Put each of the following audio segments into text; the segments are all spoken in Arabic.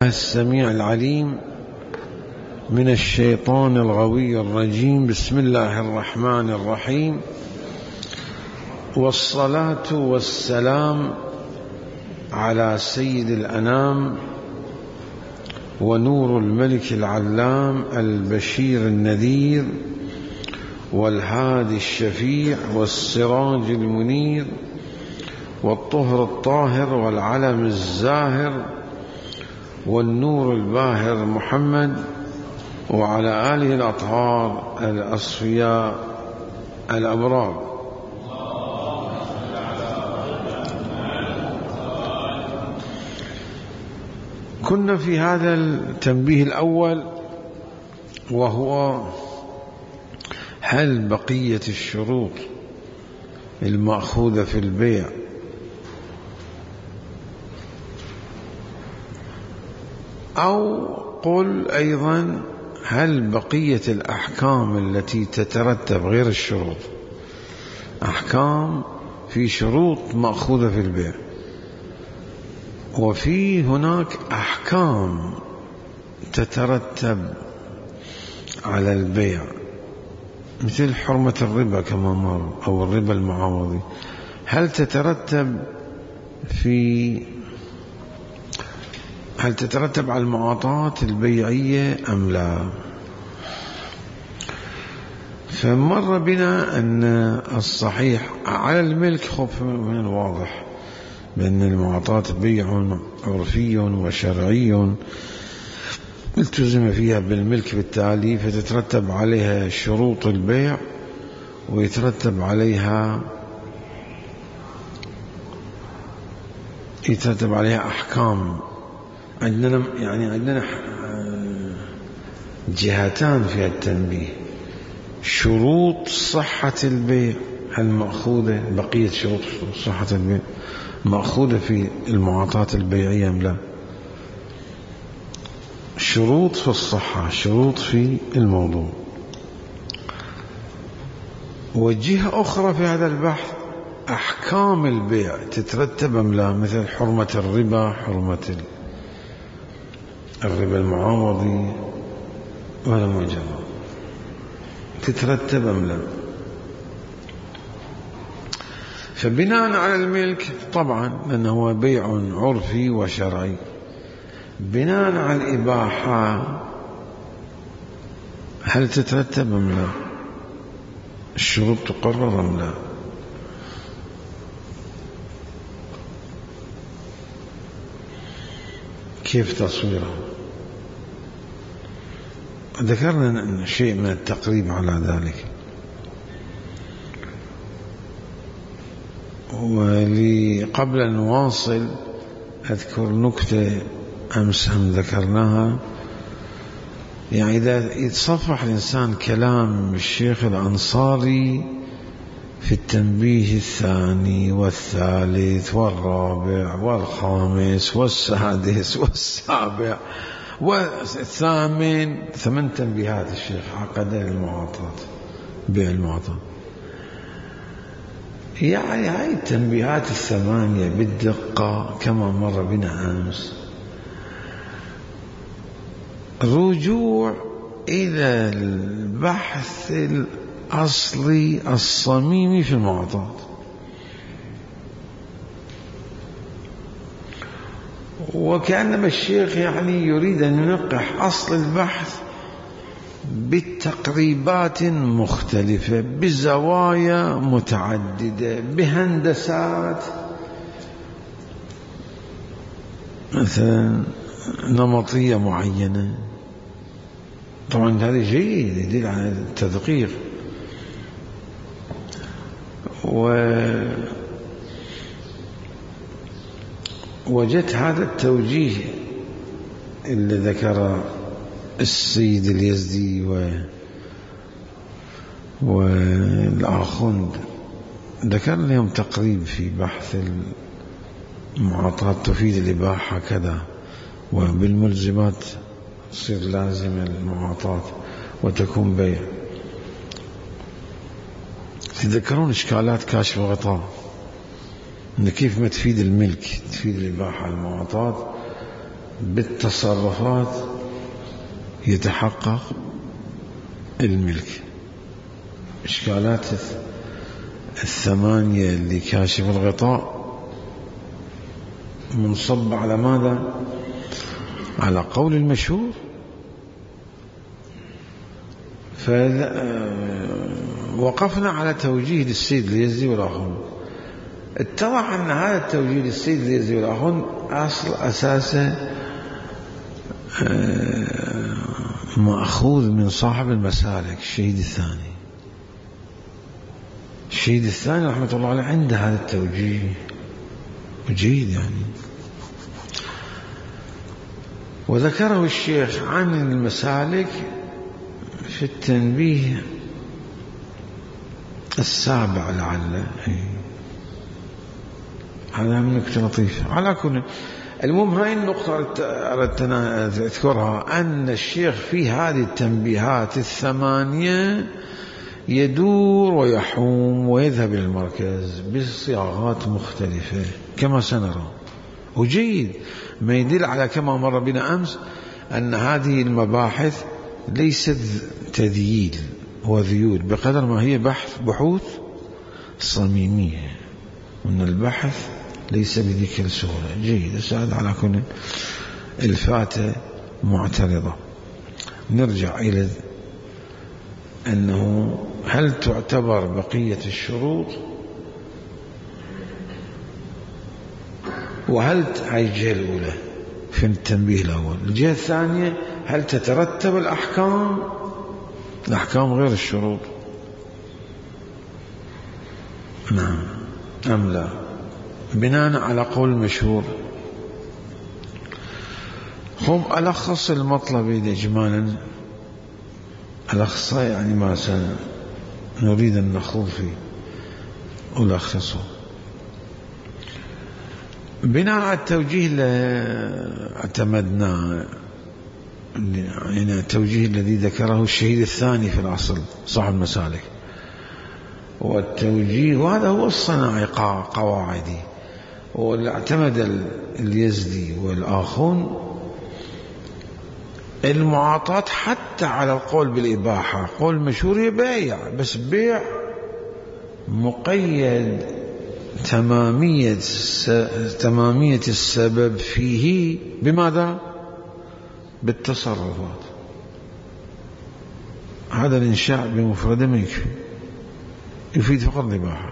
السميع العليم من الشيطان الغوي الرجيم. بسم الله الرحمن الرحيم، والصلاة والسلام على سيد الأنام ونور الملك العلام البشير النذير والهادي الشفيع والسراج المنير والطهر الطاهر والعلم الزاهر والنور الباهر محمد وعلى آله الأطهار الأصفياء الأبرار. كنا في هذا التنبيه الأول، وهو هل بقية الشروط المأخوذة في البيع أو قل أيضا هل بقية الأحكام التي تترتب غير الشروط، أحكام في شروط مأخوذة في البيع، وفي هناك أحكام تترتب على البيع مثل حرمة الربا كما مر، أو الربا المعاوضي، هل تترتب على المعاطات البيعية أم لا؟ فمر بنا أن الصحيح على الملك خوف من الواضح بأن المعاطات بيع عرفي وشرعي التزم فيها بالملك بالتالي، فتترتب عليها شروط البيع ويترتب عليها أحكام. عندنا جهتان في التنبيه: شروط صحة البيع المأخوذة، بقية شروط صحة البيع مأخوذة في المعاطات البيعية أم لا، شروط في الصحة، شروط في الموضوع. وجهة أخرى في هذا البحث أحكام البيع تترتب أم لا، مثل حرمة الربا، حرمة الربا المعاوضي ولا مجرد تترتب أم لا. فبناء على الملك طبعا لأنه هو بيع عرفي وشرعي، بناء على الإباحة هل تترتب أم لا، الشروط تقرر أم لا. كيف تصويرها؟ ذكرنا شيء من التقريب على ذلك. قبل أن نواصل أذكر نكتة أمس هم ذكرناها، يعني إذا يتصفح الإنسان كلام الشيخ الأنصاري في التنبيه الثاني والثالث والرابع والخامس والسادس والسابع والثامن، 8 تنبيهات الشيخ عقد المعاطات، بيع المعاطات. يعني هاي التنبيهات 8 بالدقة كما مر بنا أمس، رجوع إلى البحث الأصلي الصميمي في المعاطات، وكأنما الشيخ يعني يريد أن ينقح أصل البحث بالتقريبات مختلفة، بزوايا متعددة، بهندسات مثلا نمطية معينة. طبعا هذا جيد، يدل على التدقيق. وجدت هذا التوجيه اللي ذكر السيد اليزدي والآخوند، ذكر لهم تقريب في بحث المعاطات تفيد الإباحة كذا، وبالملزمات تصير لازم المعاطات وتكون بيع. تذكرون إشكالات كاشف الغطاء، إن كيف ما تفيد الملك تفيد الإباحة المعاطات، بالتصرفات يتحقق الملك. إشكالات الثمانية اللي كاشف الغطاء منصب على ماذا؟ على قول المشهور. فوقفنا على توجيه للسيد اليزدي والآخرون. اتضح أن هذا التوجيه للسيد اليزدي والآخرون أساسه مأخوذ من صاحب المسالك الشهيد الثاني. الشهيد الثاني رحمة الله عليه عنده هذا التوجيه جيد يعني، وذكره الشيخ عن المسالك في التنبيه السابع لعله. هذا من نكتة لطيفة. على كل المهم هاي النقطة أردت أن أذكرها، أن الشيخ في هذه التنبيهات الثمانية يدور ويحوم ويذهب إلى المركز بصياغات مختلفة كما سنرى، وجيد ما يدل على كما مر بنا أمس أن هذه المباحث ليست تذييل وذيول بقدر ما هي بحوث صميمية، وأن البحث ليس بذيك السهولة. جيد. السؤال على كل الفاتة معترضة. نرجع إلى أنه هل تعتبر بقية الشروط، وهل هاي الجهة الأولى في التنبيه الأول. الجهة الثانية هل تترتب الأحكام غير الشروط نعم أم لا، بناء على قول مشهور. هم ألخص المطلب إجمالا، ألخص يعني ما سنريد أن نخوض فيه ألخصه بناء على التوجيه اللي اعتمدناه، يعني التوجيه الذي ذكره الشهيد الثاني في الأصل صاحب المسالك، والتوجيه وهذا هو الصناعي قواعدي، واللي اعتمد اليزدي والآخون المعاطاة حتى على القول بالإباحة. قول مشهور هي بيع، بس بيع مقيد تمامية السبب فيه بماذا؟ بالتصرفات. هذا الإنشاء بمفرده ما يكفي، يفيد فقط الإباحة،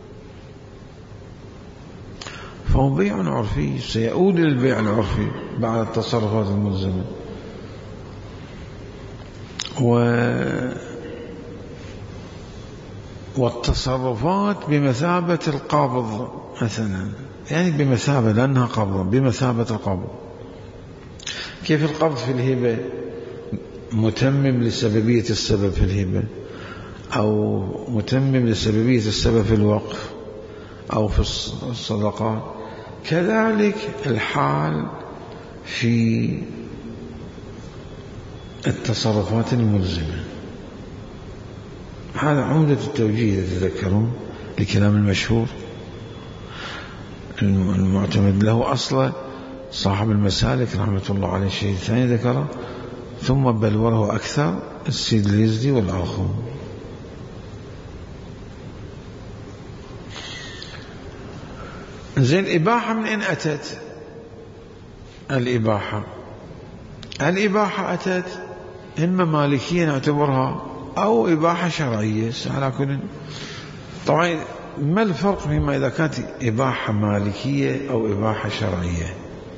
فهو بيع عرفي سيؤول إلى البيع العرفي بعد التصرفات الملزمة. والتصرفات بمثابة القابض مثلا، يعني بمثابة لأنها قبضة بمثابة القبض. كيف القبض في الهبة متمم لسببية السبب في الهبة، أو متمم لسببية السبب في الوقف أو في الصدقات، كذلك الحال في التصرفات الملزمة. هذا عمدة التوجيه تتذكرون لكلام المشهور المعتمد له أصلا صاحب المسالك رحمة الله عليه الشيء الثاني ذكره، ثم بلوره أكثر السيد اليزدي والآخرون. زين، الإباحة من أين أتت؟ الإباحة أتت إما مالكية نعتبرها أو إباحة شرعية على كل. طبعا ما الفرق فيما إذا كانت إباحة مالكية أو إباحة شرعية؟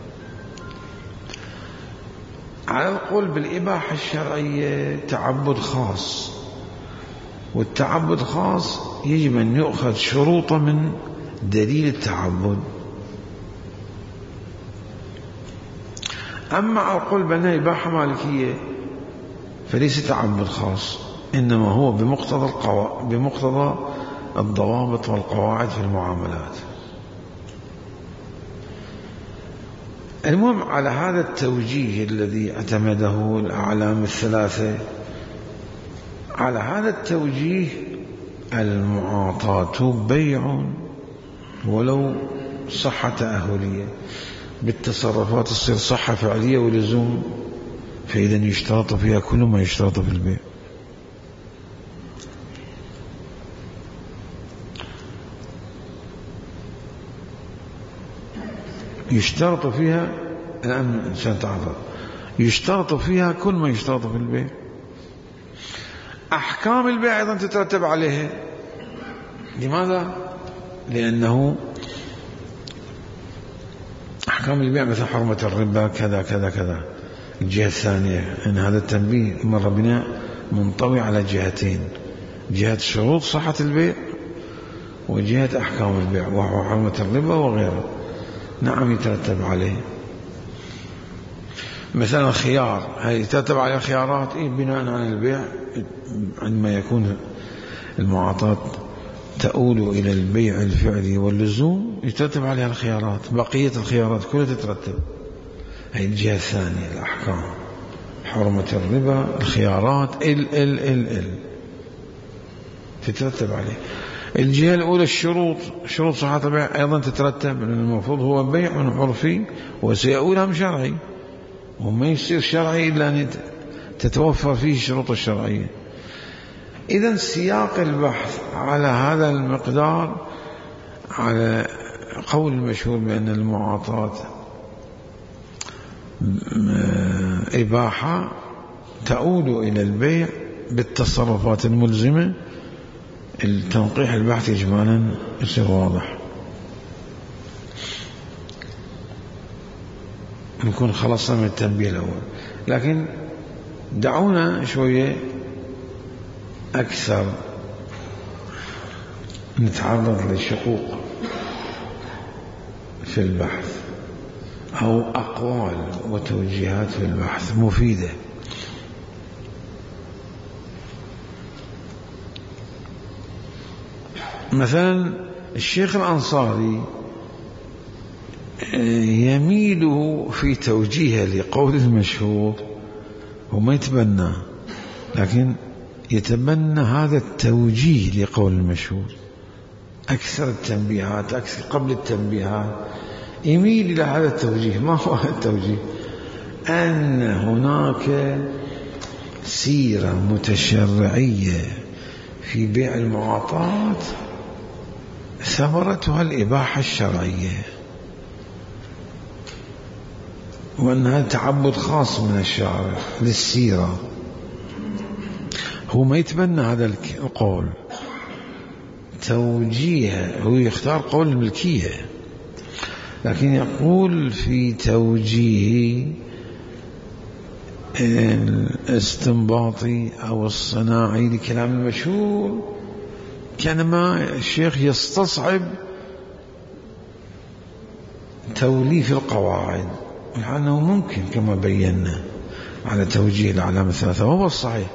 على القول بالإباحة الشرعية تعبد خاص، والتعبد خاص يجب أن يؤخذ شروطه من دليل التعبد. أما على القول بأنها إباحة مالكية فليس تعبد خاص، إنما هو بمقتضى الضوابط والقواعد في المعاملات. المهم على هذا التوجيه الذي اعتمده الأعلام الثلاثة، على هذا التوجيه المعاطاة بيع ولو صحة تأهلية، بالتصرفات تصير صحة فعلية ولزوم، فإذا يشترط فيها كل ما يشترط في البيع. يشترط فيها الآن عشان تعرف، يشترط فيها كل ما يشترط في البيع. أحكام البيع أيضا تترتب عليها. لماذا؟ لأنه أحكام البيع مثل حرمة الربا كذا كذا كذا. الجهة الثانية أن هذا التنبيه مر بنا منطوي على جهتين: جهة شروط صحة البيع وجهة أحكام البيع، وهو حرمة الربا وغيره. نعم يترتب عليه. مثلا الخيار، هل يترتب عليه خيارات؟ بناء على البيع عندما يكون المعاطاة تؤول إلى البيع الفعلي واللزوم يترتب عليها الخيارات. بقية الخيارات كلها تترتب. هي الجهة الثانية الأحكام: حرمة الربا، الخيارات ال تترتب عليه. الجهة الأولى الشروط، شروط صحة البيع أيضا تترتب، لأن المفروض هو بيع عرفي وسيؤول هم شرعي، وما يصير شرعي إلا أن تتوفر فيه الشروط الشرعية. إذن سياق البحث على هذا المقدار، على قول المشهور بأن المعاطاة إباحة تؤول إلى البيع بالتصرفات الملزمة، التنقيح البحث إجمالا يصير واضح. نكون خلصنا من التنبيه الأول، لكن دعونا شوية أكثر نتعرض للشقوق في البحث أو أقوال وتوجيهات في البحث مفيدة. مثلا الشيخ الأنصاري يميل في توجيهه لقول المشهور، وما يتبنى، لكن يتبنى هذا التوجيه لقول المشهور. أكثر التنبيهات، أكثر قبل التنبيهات يميل إلى هذا التوجيه. ما هو هذا التوجيه؟ أن هناك سيرة متشرعية في بيع المعاطاة ثمرتها الإباحة الشرعية، وأنها تعبد خاص من الشارع للسيرة. هو ما يتبنى هذا القول، توجيه، هو يختار قول الملكية، لكن يقول في توجيه الاستنباطي أو الصناعي لكلام المشهور كانما الشيخ يستصعب توليف القواعد، لأنه ممكن كما بينا على توجيه العلامة الثلاثة، وهو الصحيح.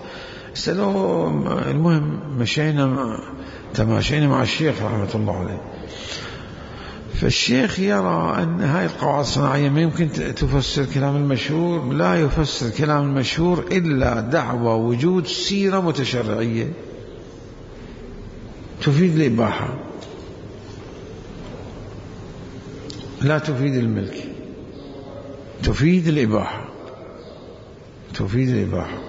المهم تماشينا مع الشيخ رحمة الله عليه. فالشيخ يرى أن هاي القواعد الصناعية ما يمكن تفسر كلام المشهور. لا يفسر كلام المشهور إلا دعوى وجود سيرة متشرعية تفيد الإباحة، لا تفيد الملك، تفيد الإباحة، تفيد الإباحة.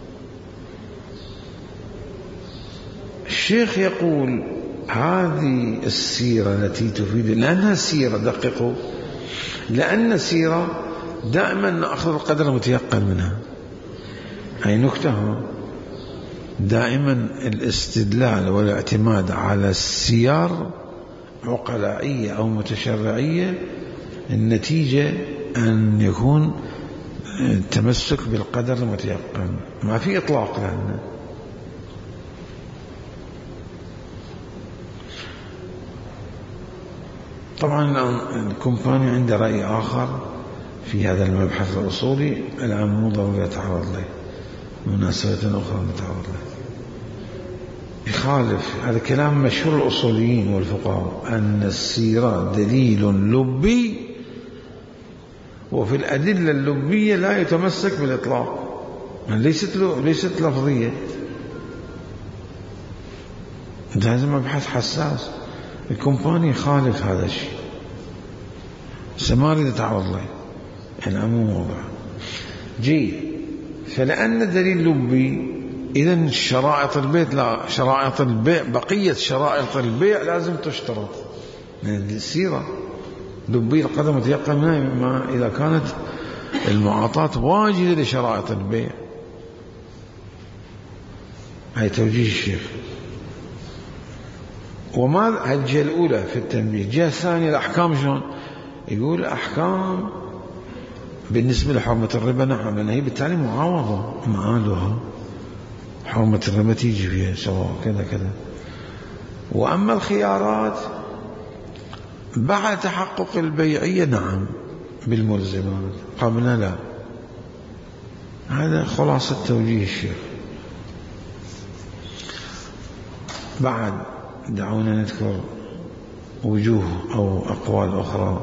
الشيخ يقول هذه السيرة التي تفيد، لأنها سيرة، دققوا، لأن السيرة دائما نأخذ القدر المتيقن منها. أي نكتة، دائما الاستدلال والاعتماد على السير عقلائية أو متشرعية، النتيجة أن يكون التمسك بالقدر المتيقن، ما في إطلاق لنا. طبعا الكومباني عنده رأي آخر في هذا المبحث الأصولي، الآن مو ضروري أتعرض له، مناسبة أخرى نتعرض له. يخالف هذا كلام مشهور الأصوليين والفقهاء، أن السيرة دليل لبي، وفي الأدلة اللبية لا يتمسك بالإطلاق، ليست لفظية. هذا مبحث حساس. الكومباني خالف هذا الشيء، ما أريد أتعرض له، أنا مو موضوع جيد. فلأن دليل لبي، إذن شرائط البيع لا، شرائط البيع بقية شرائط البيع لازم تشترط من السيرة. لبي القدم متيقن منها إذا كانت المعاطاة واجدة لشرائط البيع. هاي توجيه الشيخ. وما الجهة الأولى في التنبيه. الجهة الثانية الأحكام شلون؟ يقول أحكام بالنسبة لحرمة الربا نعم، لأن هي بالتالي معاوضة معادها، حرمة الربا تيجي فيها سواء كذا كذا. وأما الخيارات بعد تحقق البيعية نعم بالملزمات، قبل لا. هذا خلاصة توجيه الشيخ. بعد دعونا نذكر وجوه أو أقوال أخرى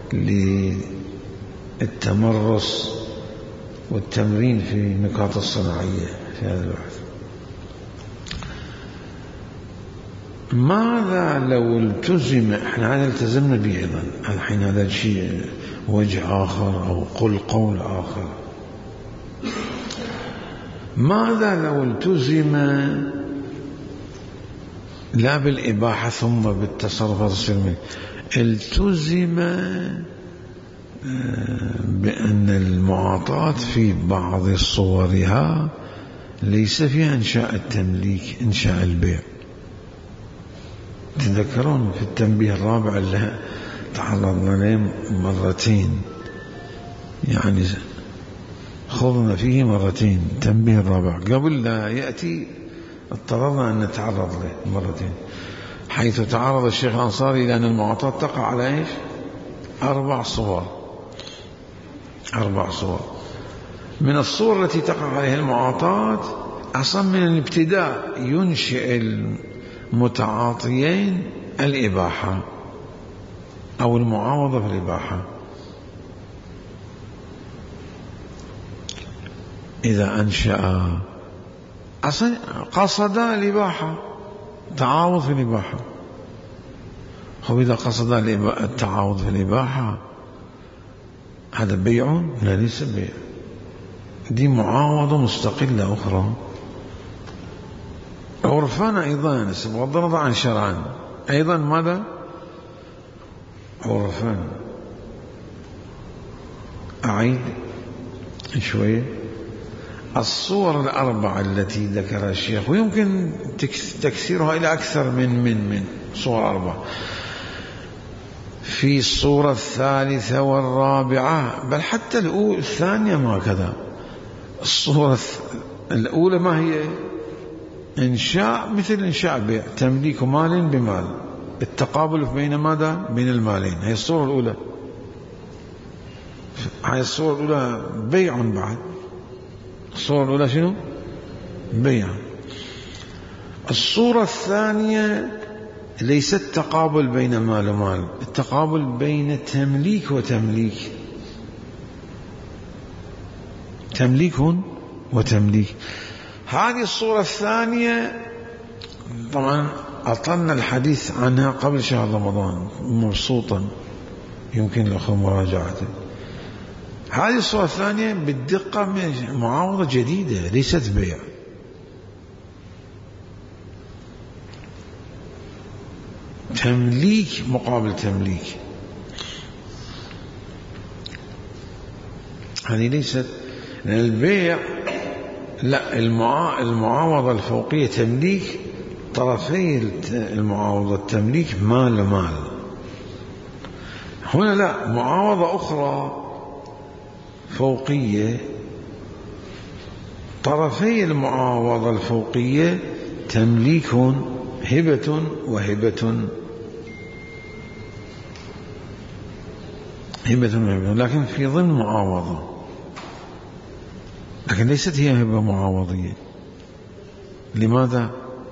للتمرس والتمرين في النقاط الصناعية في هذا البحث. ماذا لو التزم، احنا هذا التزمنا به أيضا الحين، هذا شيء وجه آخر أو قول آخر. ماذا لو التزم لا بالإباحة ثم بالتصرفات السلمية، التزم بأن المعاطاة في بعض صورها ليس فيها إنشاء التمليك، إنشاء البيع. تذكرون في التنبيه الرابع اللي تعرضنا له مرتين، يعني خضنا فيه مرتين. التنبيه الرابع قبل لا يأتي اضطررنا أن نتعرض له مرتين، حيث تعرض الشيخ الأنصاري إلى أن المعاطاة تقع على إيش؟ 4 صور. 4 صور. من الصور التي تقع عليها المعاطاة أصلا من الابتداء ينشئ المتعاطيين الإباحة أو المعاوضة في الإباحة. إذا أنشأ أصلا قصد الإباحة، تعاوض في الإباحة. هو إذا قصد التعاوض في الإباحة هذا بيع؟ لا، ليس بيع، دي معاوضة مستقلة أخرى. عرفنا أيضا بغض النظر عن شرعا أيضا ماذا؟ عرفنا. أعيد شوية الصور ال4 التي ذكرها الشيخ، ويمكن تكثيرها إلى أكثر من صور 4. في الصورة الثالثة والرابعة، بل حتى الثانية ما كذا. الصورة الأولى ما هي؟ إنشاء، مثل إنشاء بيع، تمليك مال بمال، التقابل بين ماذا؟ بين المالين. هي الصورة الأولى. هي الصورة الأولى بيع. بعد الصورة الأولى شنو؟ بيع. الصورة الثانية ليست تقابل بين مال ومال، التقابل بين تمليك وتمليك، تمليك وتمليك. هذه الصورة الثانية طبعا أطلنا الحديث عنها قبل شهر رمضان مبسوطا، يمكن الأخوة مراجعته. هذه الصورة الثانية بالدقة معاوضة جديدة ليست بيع. تمليك مقابل تمليك. هذه ليست، لأن البيع لا، المعاوضة الفوقية تمليك، طرفي المعاوضة التمليك مال ومال. هنا لا، معاوضة أخرى فوقية، طرفي المعاوضة الفوقية تمليك، هبة وهبة، لكن في ضمن معاوضة، لكن ليست هي هبة معاوضية. لماذا؟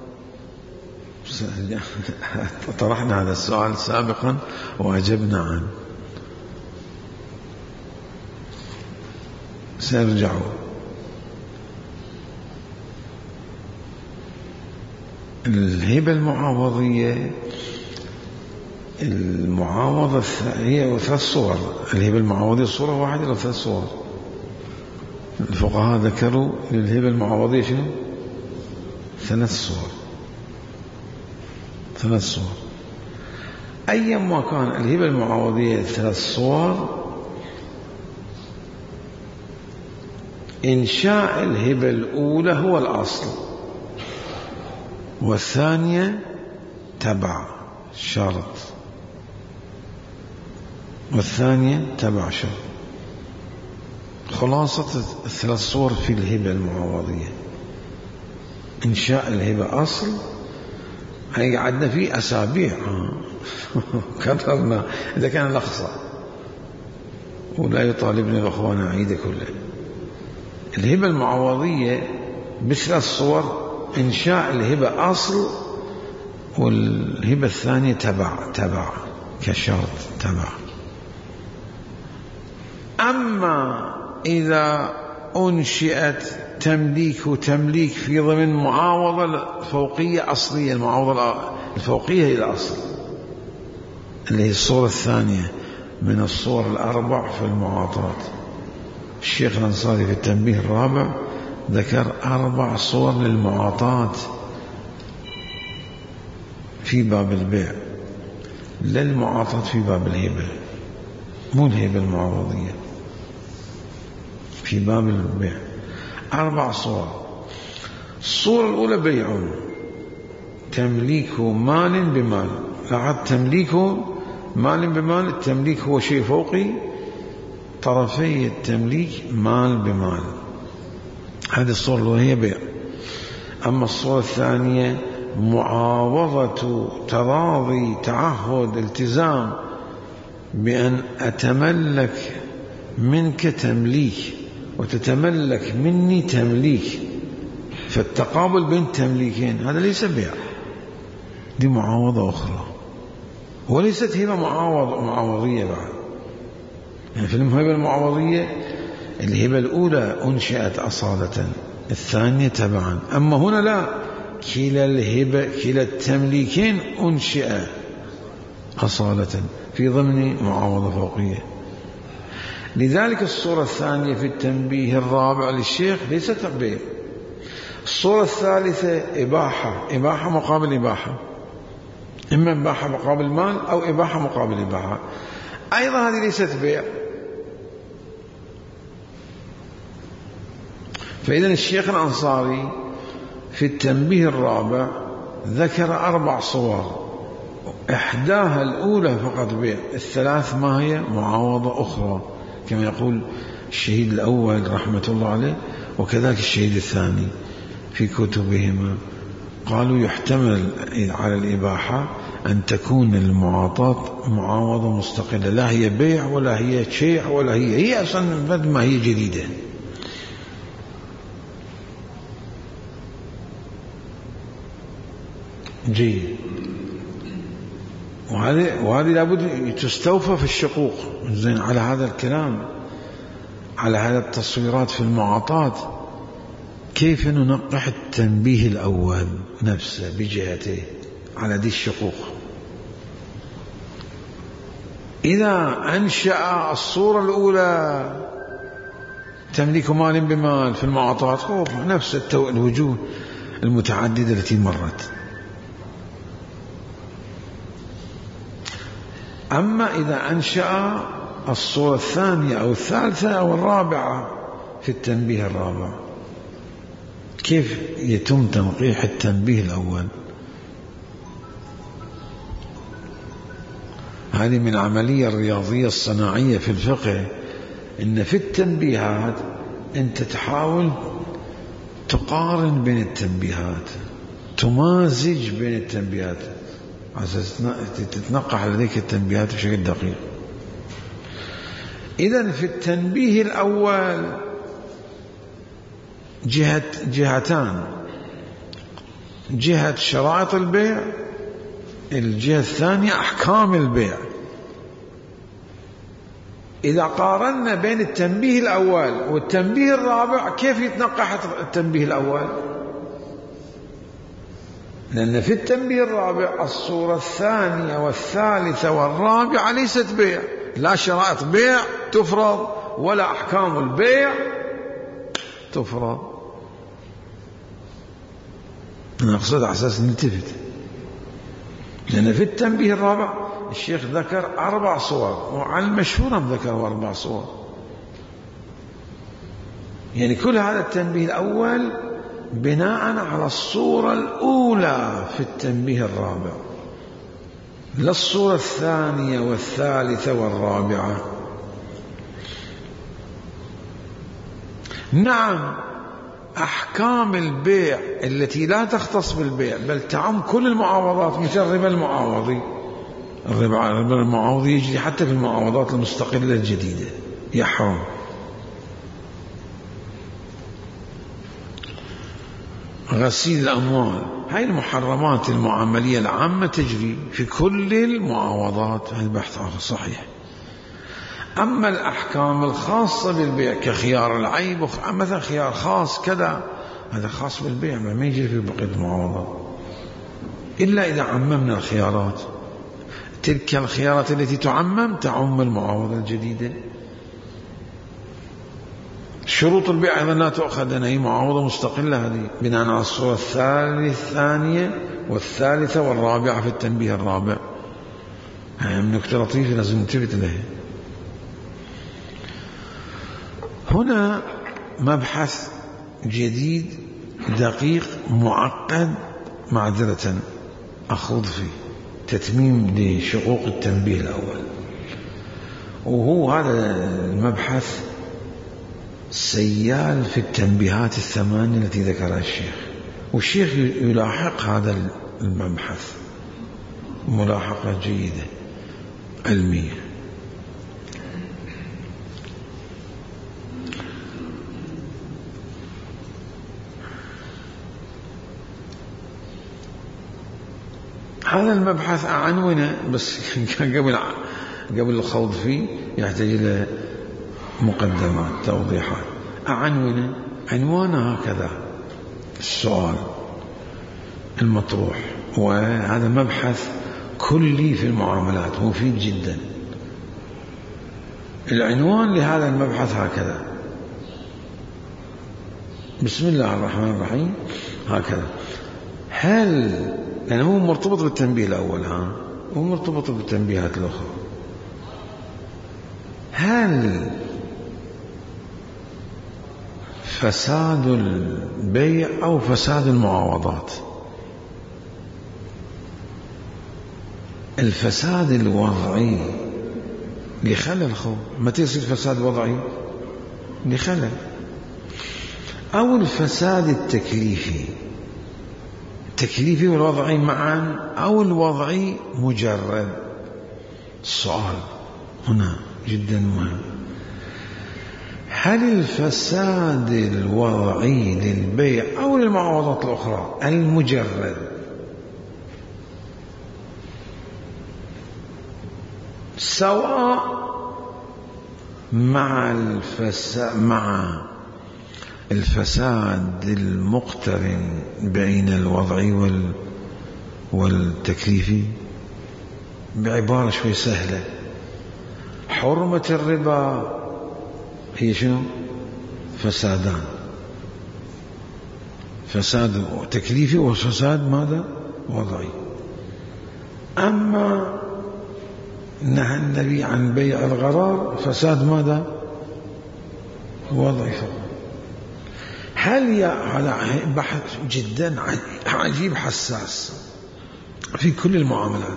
طرحنا هذا السؤال سابقا وأجبنا عنه، سأرجعوا. الهبة المعاوضية المعاوضة هي 3 صور. الهبة المعاوضية صورة واحدة أو 3 صور؟ الفقهاء ذكروا للهبة المعاوضية شنو؟ 3 صور. 3 صور. أيما كان الهبة المعاوضية 3 صور، إنشاء الهبة الأولى هو الأصل، والثانية تبع شرط، والثانية تبع شرط. خلاصة 3 صور في الهبة المعاوضية: إنشاء الهبة أصل، هي قعدنا فيه أسابيع كررنا إذا كان الأخصى، ولا يطالبني الأخوان أعيد كله. الهبة المعاوضية ب3 صور: إنشاء الهبة أصل، والهبة الثانية تبع كشرط تبع. أما إذا أنشئت تمليك في ضمن معاوضة فوقية أصلية، المعاوضة الفوقية هي الأصل، اللي هي الصورة الثانية من الصور ال4 في المعاطاة. الشيخ الأنصاري في التنبيه الرابع ذكر 4 صور للمعاطاة في باب البيع، لا المعاطاة في باب الهبة، مو الهبة المعاوضية، في باب البيع 4 صور. الصورة الأولى بيع، تمليك مال بمال. لاحظ، تمليك مال بمال، التمليك هو شيء فوقي، طرفي التمليك مال بمال. هذه الصورة الأولى هي بيع. أما الصورة الثانية معاوضة، تراضي، تعهد، التزام بأن أتملك منك تمليك وتتملك مني تمليك، فالتقابل بين تمليكين هذا ليس بيع، دي معاوضة أخرى، وليست هبة معاوضية بعد. يعني في الهبة المعاوضية الهبة الأولى أنشئت أصالة، الثانية تبعا. أما هنا لا، كلا التمليكين أنشئ أصالة في ضمن معاوضة فوقية. لذلك الصورة الثانية في التنبيه الرابع للشيخ ليست بيع. الصورة الثالثة إباحة مقابل إباحة، إما إباحة مقابل مال أو إباحة مقابل إباحة، أيضا هذه ليست بيع. فإذا الشيخ الأنصاري في التنبيه الرابع ذكر 4 صور، إحداها الأولى فقط بيع، ال3 ما هي؟ معاوضة أخرى، كما يقول الشهيد الأول رحمة الله عليه، وكذلك الشهيد الثاني في كتبهما. قالوا يحتمل على الإباحة أن تكون المعاطاة معاوضة مستقلة، لا هي بيع ولا هي شيع ولا هي أصلا بعد ما هي جديدة. جيد. وهذه لابد تستوفى في الشقوق. زين، على هذا الكلام، على هذه التصويرات في المعاطاة، كيف ننقح التنبيه الأول نفسه بجهته على دي الشقوق؟ إذا أنشأ الصورة الأولى تمليك مال بمال في المعاطاة، نفس الوجوه المتعددة التي مرت. أما إذا أنشأ الصورة الثانية أو الثالثة أو الرابعة في التنبيه الرابع، كيف يتم تنقيح التنبيه الأول؟ هذه من العملية الرياضية الصناعية في الفقه، إن في التنبيهات أنت تحاول تقارن بين التنبيهات، تمازج بين التنبيهات عشان تتنقح لديك التنبيهات بشكل دقيق. إذن في التنبيه الأول جهتان: جهة شرائط البيع، الجهة الثانية أحكام البيع. إذا قارنا بين التنبيه الأول والتنبيه الرابع، كيف يتنقح التنبيه الأول؟ لأن في التنبيه الرابع الصورة الثانية والثالثة والرابعة ليست بيع، لا شرائط بيع تفرض ولا أحكام البيع تفرض. أنا أقصد على أساس نلتفت، لأن في التنبيه الرابع الشيخ ذكر 4 صور، وعلى المشهور ذكروا 4 صور. يعني كل هذا التنبيه الأول بناء على الصورة الأولى في التنبيه الرابع، لا الصورة الثانية والثالثة والرابعة. نعم، أحكام البيع التي لا تختص بالبيع بل تعم كل المعاوضات، مثل الربا المعاوضي. الربا المعاوضي يجري حتى في المعاوضات المستقلة الجديدة، يحرم. غسيل الأموال، هاي المحرمات المعاملية العامة تجري في كل المعاوضات، هذا البحث صحيح. أما الأحكام الخاصة بالبيع كخيار العيب، مثلا خيار خاص كذا، هذا خاص بالبيع ما يجري في بقية المعاوضات، إلا إذا عممنا الخيارات. تلك الخيارات التي تعم المعاوضة الجديدة. شروط البيع أيضا لا تؤخذ، لأن هي معاوضة مستقلة هذه بناء على الصورة الثانية والثالثة والرابعة في التنبيه الرابع. هي نكتة لطيفة لازم ننتبه لها. هنا مبحث جديد دقيق معقد، معذرة أخوض فيه تتميم لشقوق التنبيه الأول، وهو هذا المبحث سيال في التنبيهات الثمانية التي ذكرها الشيخ، والشيخ يلاحق هذا المبحث ملاحقة جيدة علمية. هذا المبحث أعنونه، بس قبل الخوض فيه يحتاج إلى مقدمات توضيحات. أعنونه عنوانه هكذا: السؤال المطروح، وهذا مبحث كلي في المعاملات مفيد جدا. العنوان لهذا المبحث هكذا: بسم الله الرحمن الرحيم، هكذا. هل يعني هو مرتبط بالتنبيه الأول، هو مرتبط بالتنبيهات الأخرى. هل فساد البيع أو فساد المعاوضات، الفساد الوضعي لخلل متى يصير فساد وضعي؟ لخلل، أو الفساد التكليفي والوضعي معا، أو الوضعي مجرد. السؤال هنا جدا مهم: هل الفساد الوضعي للبيع أو للمعاوضات الأخرى المجرد سواء مع الفساد المقترن بين الوضعي والتكليفي؟ بعبارة شوي سهلة: حرمة الربا هي شنو؟ فسادان: فساد تكليفي وفساد ماذا؟ وضعي. أما نهى النبي عن بيع الغرار، فساد ماذا؟ وضعي فقط. هل هذا بحث جدا عجيب حساس في كل المعاملات.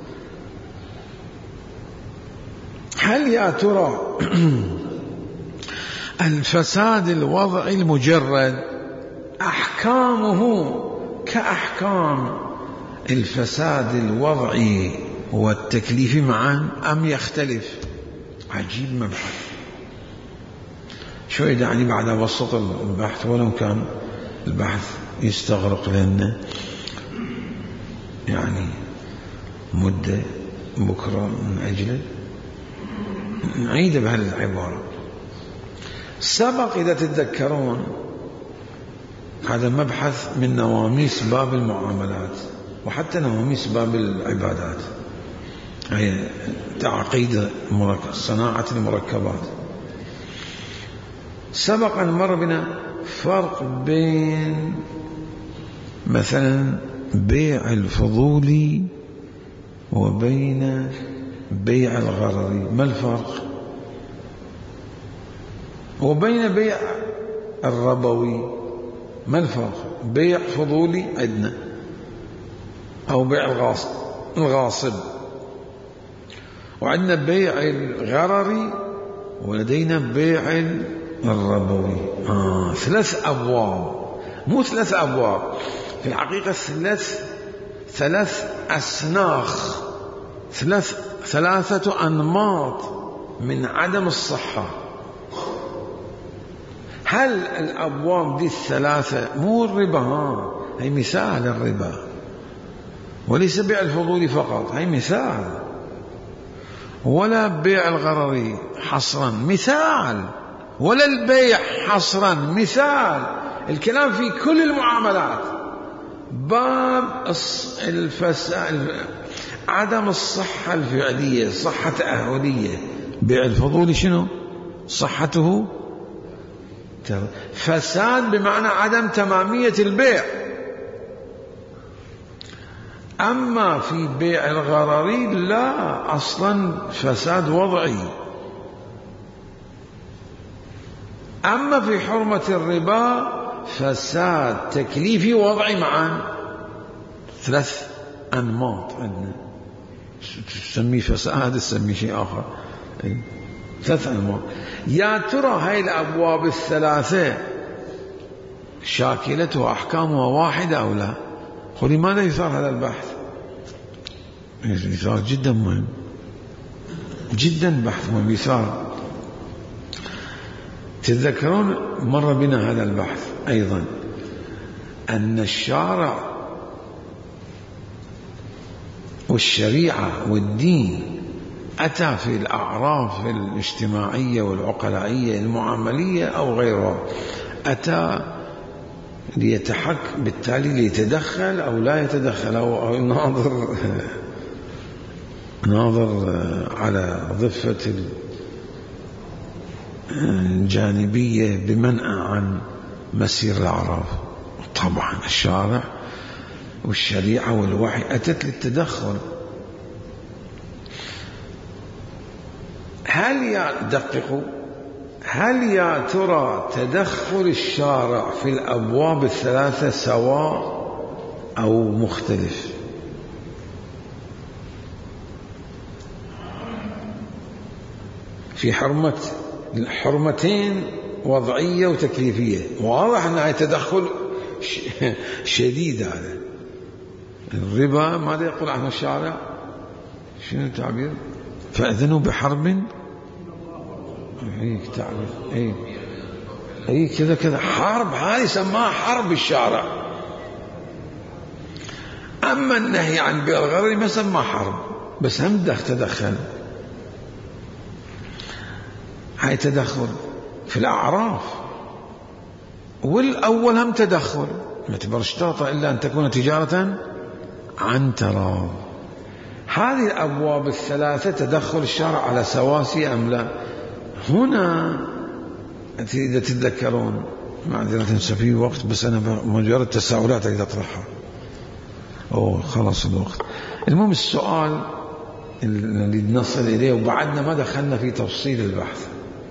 هل يا ترى الفساد الوضعي المجرد أحكامه كأحكام الفساد الوضعي والتكليفي معا أم يختلف؟ عجيب مبحث. شو يعني بعد وسط البحث، ولو كان البحث يستغرق لنا يعني مدة بكرة من أجله نعيد بهالعبارة. سبق إذا تتذكرون هذا مبحث من نواميس باب المعاملات وحتى نواميس باب العبادات، هي تعقيد صناعة المركبات. سبق أن مر بنا فرق بين مثلا بيع الفضولي وبين بيع الغرري. ما الفرق؟ وبين بيع الربوي ما الفرق؟ بيع فضولي عندنا أو بيع الغاصب، وعندنا بيع الغرري، ولدينا بيع الربوي. 3 أبواب، مو 3 أبواب، في الحقيقة 3 أسناخ، 3 أنماط من عدم الصحة. هل الأبواب دي 3 مو الربا، هي مثال الربا، وليس بيع الفضول فقط، هي مثال، ولا بيع الغرري حصرا مثال، ولا البيع حصرا مثال. الكلام في كل المعاملات. باب عدم الصحة الفعلية، صحة تأهلية. بيع الفضول شنو صحته؟ فساد بمعنى عدم تمامية البيع. أما في بيع الغرري لا، أصلا فساد وضعي. أما في حرمة الربا فساد تكليفي وضعي معا. 3 أنماط عندنا، تسميه فساد تسميه شيء آخر. 3 أنماط. يا ترى هاي الأبواب ال3 شاكلتها أحكامها واحدة أو لا؟ ولماذا يثار هذا البحث؟ يثار جدا مهم، جدا بحث مهم يثار. تتذكرون مر بنا هذا البحث أيضا، أن الشارع والشريعة والدين أتى في الأعراف الاجتماعية والعقلائية المعاملية أو غيرها، أتى بالتالي ليتدخل أو لا يتدخل، أو ناظر على ضفة الجانبية بمنع عن مسير الأعراف. طبعا الشارع والشريعة والوحي أتت للتدخل. هل يا ترى تدخل الشارع في الأبواب ال3 سواء أو مختلف؟ في حرمتين وضعية وتكليفية، واضح أنها تدخل شديد. هذا الربا ماذا يقول عنه الشارع؟ شنو التعبير؟ فأذنوا بحرب، هيك تعبير، هي كذا حرب، هذه سماها حرب الشارع. أما النهي عن بيع الغرر ما سماه حرب، بس هم تدخل. هاي تدخل في الأعراف، والأول هم تدخل، ما تبر اشتاطة إلا أن تكون تجارة عن تراض. هذه الأبواب ال3 تدخل الشارع على سواسي أم لا؟ هنا إذا تتذكرون، معذرة في وقت، بس أنا مجرد تساؤلات أريد أطرحها. خلاص الوقت. المهم السؤال اللي نصل إليه، وبعدنا ما دخلنا في تفصيل البحث،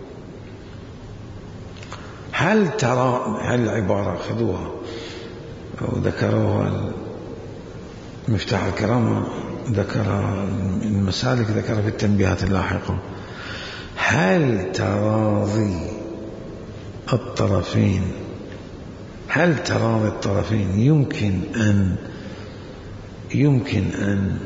هل العبارة خذوها وذكروها مفتاح الكرامة، ذكرها المسالك، ذكرها في التنبيهات اللاحقة. هل تراضي الطرفين يمكن أن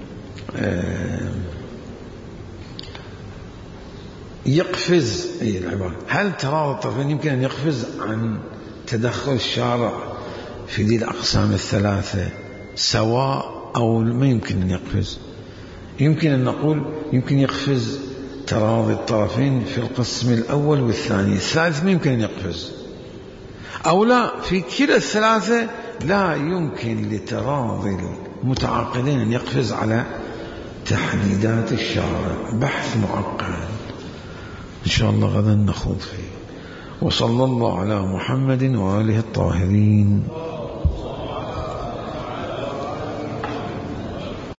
يقفز، العبارة هل تراضي الطرفين يمكن أن يقفز عن تدخل الشارع في ذي الأقسام ال3 سواء أو ما يمكن أن يقفز؟ يمكن أن نقول يمكن يقفز تراضي الطرفين في القسم الأول والثاني، الثالث ما يمكن أن يقفز. أو لا، في كلا الثلاثة لا يمكن لتراضي المتعاقدين أن يقفز على تحديدات الشارع. بحث معقد إن شاء الله غدا نخوض فيه. وصلى الله على محمد وآله الطاهرين.